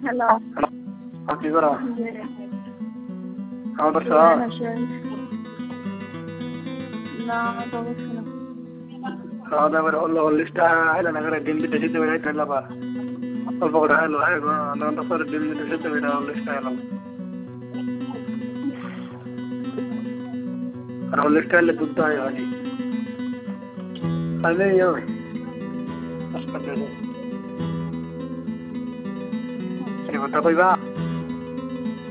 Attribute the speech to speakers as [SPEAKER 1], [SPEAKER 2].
[SPEAKER 1] Hello.
[SPEAKER 2] কি করা খাওয়া দাওয়া খাওয়া দাওয়া করে হলো লিস্টটা আইলা না করে ডিম দিতে দিতে বেড়ে আইতে লাবা অল্প করে আইলো হ্যাঁ গো আধা পরে ডিম দিতে দিতে বেড়ে লিস্টটা আইলাম আর লিস্টটা আইলে দুধ আয় হয় আইলে ইয়ে হাসপাতালে কথা কইবা